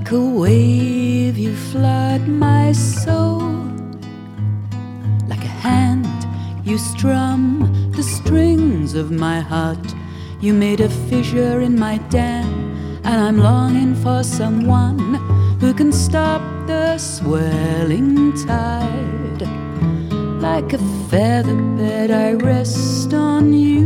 Like a wave you flood my soul, like a hand you strum the strings of my heart. You made a fissure in my dam, and I'm longing for someone who can stop the swelling tide. Like a feather bed I rest on you,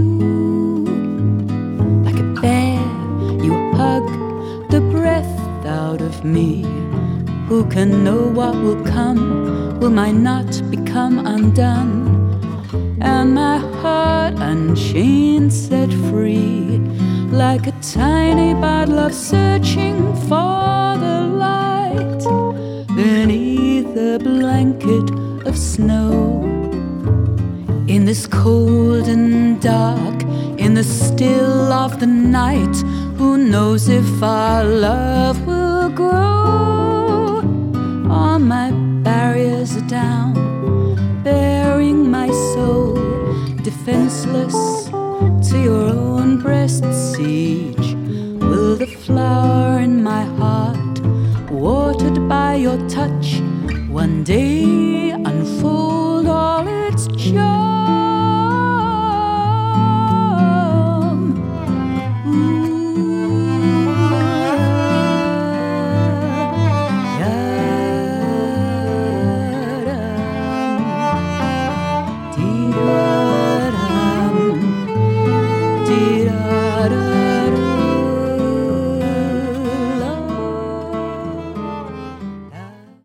like a bear you hug the breath out of me. Who can know what will come? Will my knot become undone, and my heart unchained, set free? Like a tiny bad love searching for the light beneath a blanket of snow. In this cold and dark, in the still of the night, who knows if our love will grow? All my barriers are down, bearing my soul defenseless to your own breast's siege. Will the flower in my heart, watered by your touch, one day